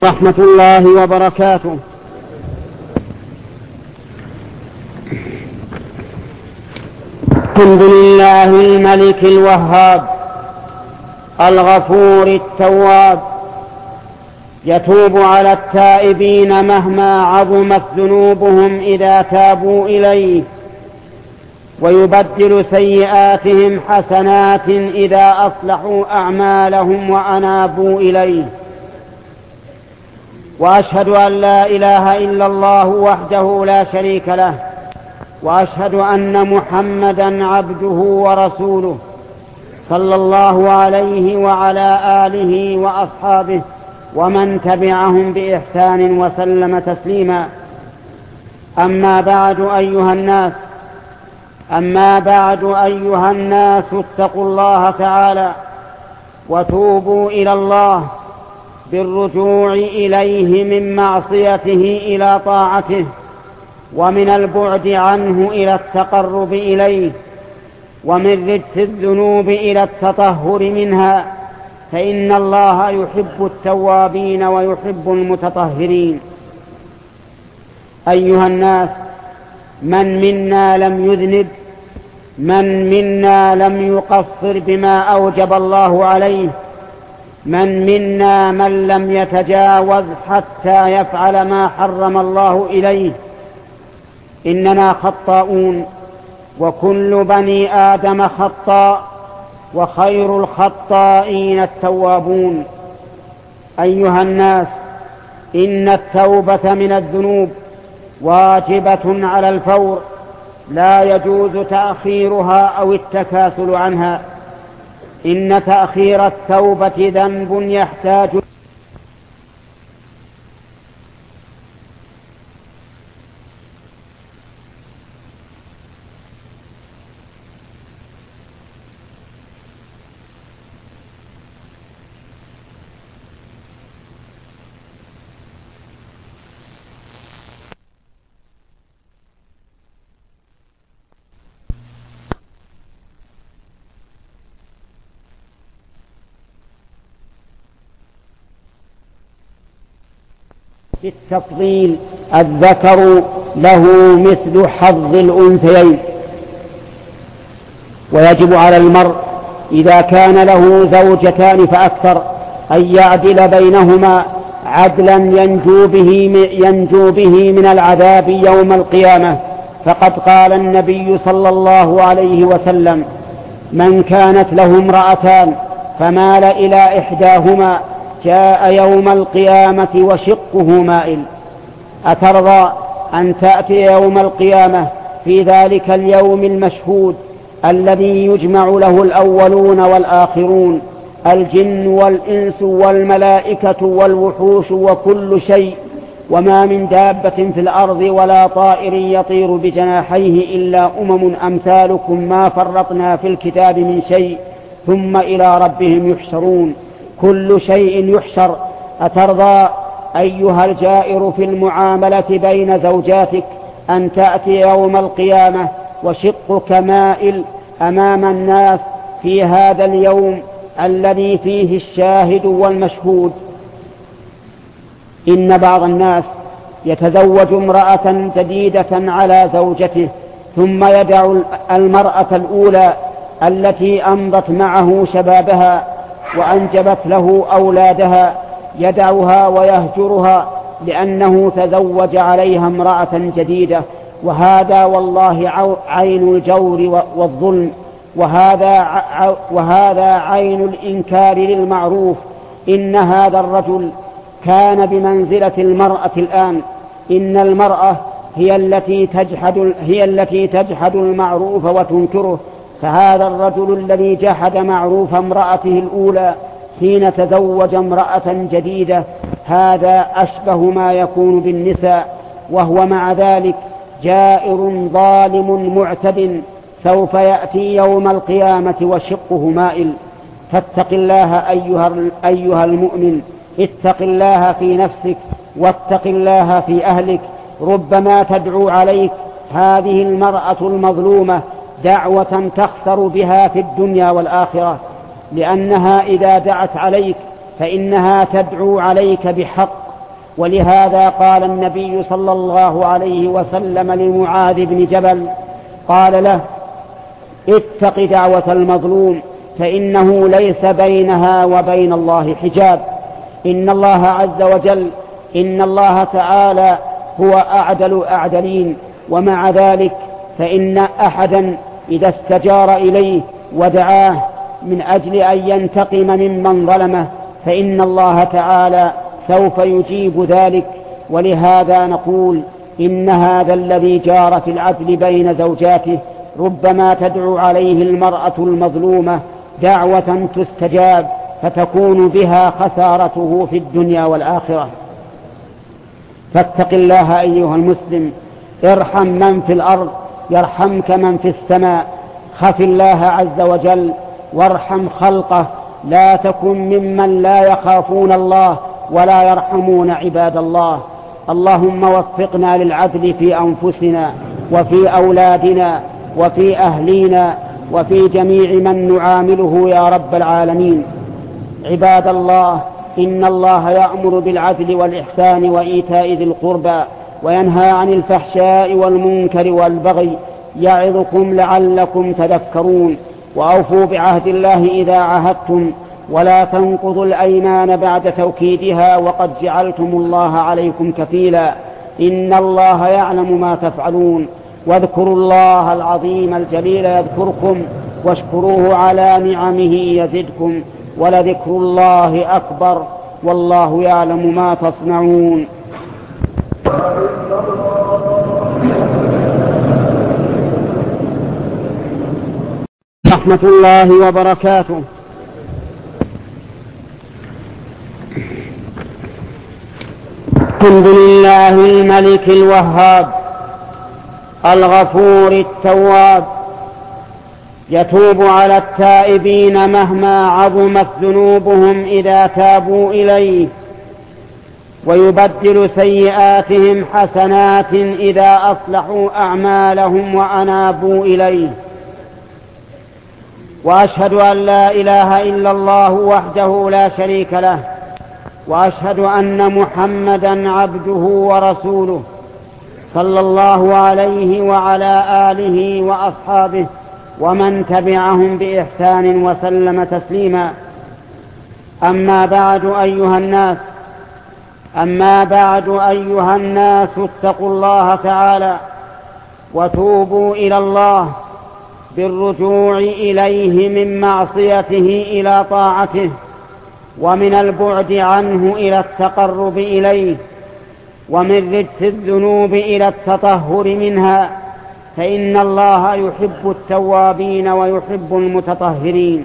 رحمة الله وبركاته. الحمد لله الملك الوهاب الغفور التواب، يتوب على التائبين مهما عظمت ذنوبهم إذا تابوا إليه، ويبدل سيئاتهم حسنات إذا أصلحوا أعمالهم وأنابوا إليه. وأشهد أن لا إله إلا الله وحده لا شريك له، وأشهد أن محمدا عبده ورسوله صلى الله عليه وعلى آله وأصحابه ومن تبعهم بإحسان وسلم تسليما. أما بعد أيها الناس اتقوا الله تعالى وتوبوا إلى الله بالرجوع إليه من معصيته إلى طاعته، ومن البعد عنه إلى التقرب إليه، ومن رجس الذنوب إلى التطهر منها، فإن الله يحب التوابين ويحب المتطهرين. أيها الناس، من منا لم يذنب؟ من منا لم يقصر بما أوجب الله عليه؟ من منا من لم يتجاوز حتى يفعل ما حرم الله إليه؟ إننا خطاؤون، وكل بني آدم خطاء، وخير الخطائين التوابون. أيها الناس، إن التوبة من الذنوب واجبة على الفور، لا يجوز تأخيرها أو التكاسل عنها. إن تأخير التوبة ذنب يحتاج بالتفضيل. الذكر له مثل حظ الأنثيين، ويجب على المرء إذا كان له زوجتان فأكثر أن يعدل بينهما عدلا ينجو به من العذاب يوم القيامة. فقد قال النبي صلى الله عليه وسلم: من كانت له امرأتان فمال إلى إحداهما جاء يوم القيامة وشقه مائل. أترضى أن تأتي يوم القيامة في ذلك اليوم المشهود الذي يجمع له الأولون والآخرون، الجن والإنس والملائكة والوحوش وكل شيء، وما من دابة في الأرض ولا طائر يطير بجناحيه إلا أمثالكم ما فرطنا في الكتاب من شيء ثم إلى ربهم يحشرون، كل شيء يحشر. أترضى أيها الجائر في المعاملة بين زوجاتك أن تأتي يوم القيامة وشقك مائل أمام الناس في هذا اليوم الذي فيه الشاهد والمشهود؟ إن بعض الناس يتزوج امرأة جديدة على زوجته، ثم يدع المرأة الأولى التي أمضت معه شبابها وأنجبت له أولادها، يدعها ويهجرها لأنه تزوج عليها امرأة جديدة. وهذا والله عين الجور والظلم، وهذا عين الإنكار للمعروف. إن هذا الرجل كان بمنزلة المرأة الآن. إن المرأة هي التي تجحد المعروف وتنكره، فهذا الرجل الذي جحد معروف امرأته الأولى حين تزوج امرأة جديدة هذا أشبه ما يكون بالنساء، وهو مع ذلك جائر ظالم معتد، سوف يأتي يوم القيامة وشقه مائل. فاتق الله أيها المؤمن، اتق الله في نفسك واتق الله في أهلك. ربما تدعو عليك هذه المرأة المظلومة دعوة تخسر بها في الدنيا والآخرة، لأنها إذا دعت عليك فإنها تدعو عليك بحق ولهذا قال النبي صلى الله عليه وسلم لمعاذ بن جبل قال له: اتق دعوة المظلوم فإنه ليس بينها وبين الله حجاب. إن الله عز وجل إن الله تعالى هو أعدل أعدلين، ومع ذلك فإن أحدا إذا استجار إليه ودعاه من أجل أن ينتقم ممن ظلمه فإن الله تعالى سوف يجيب ذلك. ولهذا نقول إن هذا الذي جار في العدل بين زوجاته ربما تدعو عليه المرأة المظلومة دعوة تستجاب فتكون بها خسارته في الدنيا والآخرة. فاتق الله أيها المسلم، ارحم من في الأرض يرحمك من في السماء. خف الله عز وجل وارحم خلقه، لا تكن ممن لا يخافون الله ولا يرحمون عباد الله. اللهم وفقنا للعدل في أنفسنا وفي أولادنا وفي أهلينا وفي جميع من نعامله يا رب العالمين. عباد الله، إن الله يأمر بالعدل والإحسان وإيتاء ذي القربى وينهى عن الفحشاء والمنكر والبغي يعظكم لعلكم تذكرون. وأوفوا بعهد الله إذا عاهدتم، ولا تنقضوا الأيمان بعد توكيدها وقد جعلتم الله عليكم كفيلا. إن الله يعلم ما تفعلون. واذكروا الله العظيم الجليل يذكركم، واشكروه على نعمه يزدكم، ولذكر الله أكبر، والله يعلم ما تصنعون. رحمة الله وبركاته. الحمد لله الملك الوهاب الغفور التواب، يتوب على التائبين مهما عظمت ذنوبهم إذا تابوا إليه، ويبدل سيئاتهم حسنات إذا أصلحوا أعمالهم وأنابوا إليه. وأشهد أن لا إله إلا الله وحده لا شريك له، وأشهد أن محمدا عبده ورسوله صلى الله عليه وعلى آله وأصحابه ومن تبعهم بإحسان وسلم تسليما. أما بعد أيها الناس اتقوا الله تعالى وتوبوا إلى الله بالرجوع إليه من معصيته إلى طاعته، ومن البعد عنه إلى التقرب إليه، ومن رجس الذنوب إلى التطهر منها، فإن الله يحب التوابين ويحب المتطهرين.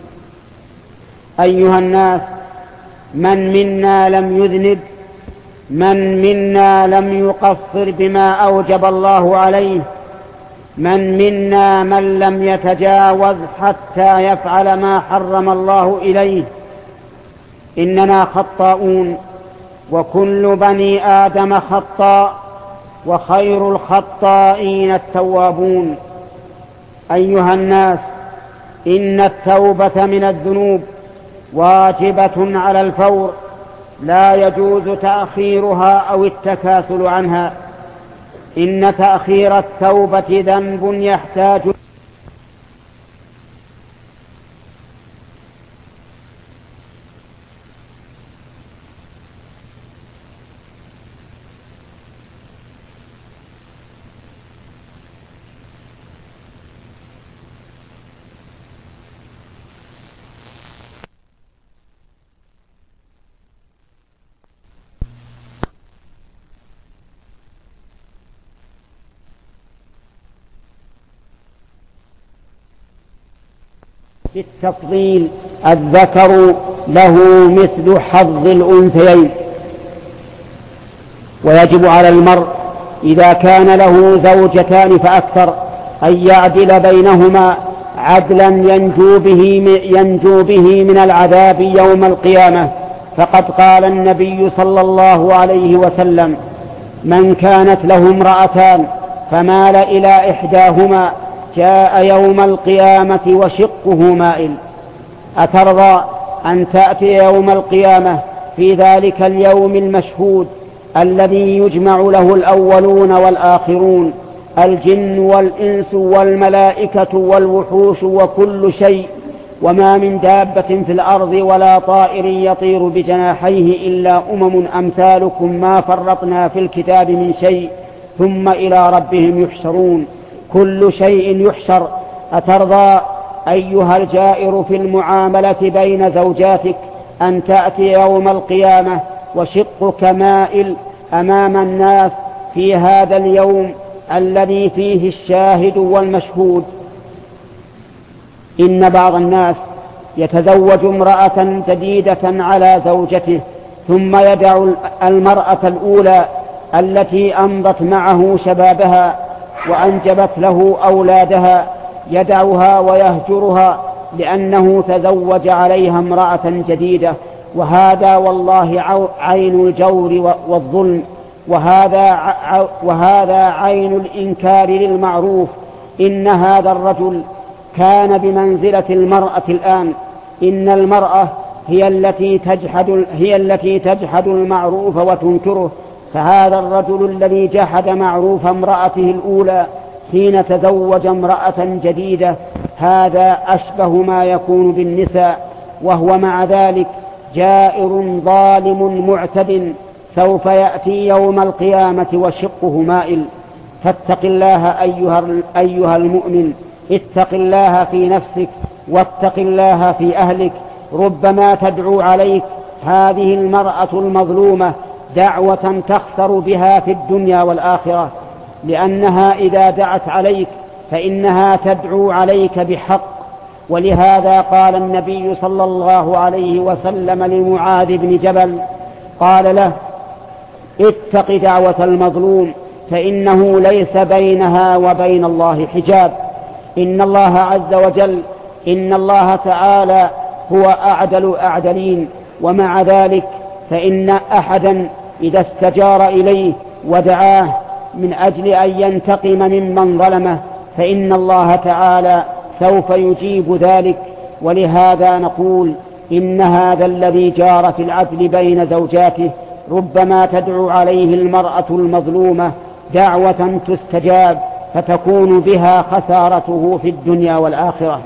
أيها الناس، من منا لم يذنب؟ من منا لم يقصر بما أوجب الله عليه؟ من منا من لم يتجاوز حتى يفعل ما حرم الله إليه؟ إننا خطاؤون، وكل بني آدم خطاء، وخير الخطائين التوابون. أيها الناس، إن التوبة من الذنوب واجبة على الفور، لا يجوز تأخيرها أو التكاسل عنها. إن تأخير التوبة ذنب يحتاج بالتفضيل الذكر له مثل حظ الأنثيين. ويجب على المرء إذا كان له زوجتان فأكثر أن يعدل بينهما عدلا ينجو به من العذاب يوم القيامة. فقد قال النبي صلى الله عليه وسلم: من كانت له امرأتان فمال إلى إحداهما جاء يوم القيامة وشقه مائل. أترضى أن تأتي يوم القيامة في ذلك اليوم المشهود الذي يجمع له الأولون والآخرون، الجن والإنس والملائكة والوحوش وكل شيء، وما من دابة في الأرض ولا طائر يطير بجناحيه إلا أمثالكم ما فرطنا في الكتاب من شيء ثم إلى ربهم يحشرون. كل شيء يحشر. أترضى أيها الجائر في المعاملة بين زوجاتك أن تأتي يوم القيامة وشقك مائل أمام الناس في هذا اليوم الذي فيه الشاهد والمشهود؟ إن بعض الناس يتزوج امرأة جديدة على زوجته ثم يدع المرأة الأولى التي أمضت معه شبابها وأنجبت له أولادها، يدعها ويهجرها لأنه تزوج عليها امرأة جديدة، وهذا والله عين الجور والظلم، وهذا عين الإنكار للمعروف. إن هذا الرجل كان بمنزلة المرأة الآن. إن المرأة هي التي تجحد المعروف وتنكره، فهذا الرجل الذي جحد معروف امرأته الأولى حين تزوج امرأة جديدة هذا أشبه ما يكون بالنساء، وهو مع ذلك جائر ظالم معتد سوف يأتي يوم القيامة وشقه مائل. فاتق الله أيها المؤمن، اتق الله في نفسك واتق الله في أهلك. ربما تدعو عليك هذه المرأة المظلومة دعوة تخسر بها في الدنيا والآخرة، لأنها إذا دعت عليك فإنها تدعو عليك بحق. ولهذا قال النبي صلى الله عليه وسلم لمعاذ بن جبل قال له: اتق دعوة المظلوم فإنه ليس بينها وبين الله حجاب. إن الله عز وجل إن الله تعالى هو أعدل أعدلين، ومع ذلك فإن أحدا إذا استجار إليه ودعاه من أجل أن ينتقم ممن ظلمه فإن الله تعالى سوف يجيب ذلك. ولهذا نقول إن هذا الذي جار في العدل بين زوجاته ربما تدعو عليه المرأة المظلومة دعوة تستجاب فتكون بها خسارته في الدنيا والآخرة.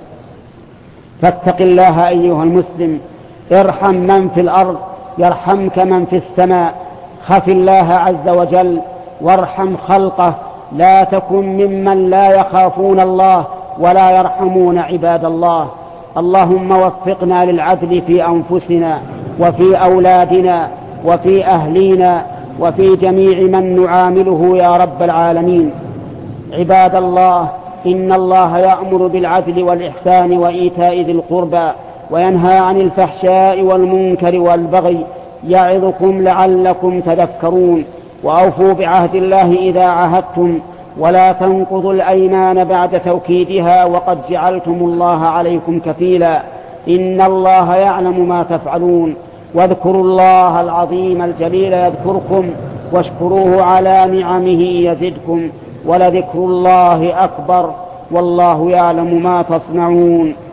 فاتق الله أيها المسلم، ارحم من في الأرض يرحمك من في السماء. خف الله عز وجل وارحم خلقه، لا تكن ممن لا يخافون الله ولا يرحمون عباد الله. اللهم وفقنا للعدل في أنفسنا وفي أولادنا وفي أهلينا وفي جميع من نعامله يا رب العالمين. عباد الله، إن الله يأمر بالعدل والإحسان وإيتاء ذي القربى وينهى عن الفحشاء والمنكر والبغي يعظكم لعلكم تذكرون. وأوفوا بعهد الله إذا عاهدتم، ولا تنقضوا الأيمان بعد توكيدها وقد جعلتم الله عليكم كفيلا. إن الله يعلم ما تفعلون. واذكروا الله العظيم الجليل يذكركم واشكروه على نعمه يزدكم، ولذكر الله أكبر، والله يعلم ما تصنعون.